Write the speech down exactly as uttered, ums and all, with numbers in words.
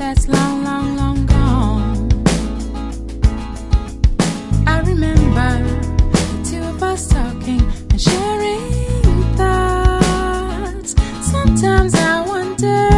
that's long, long, long gone. I remember the two of us talking and sharing thoughts. Sometimes I wonder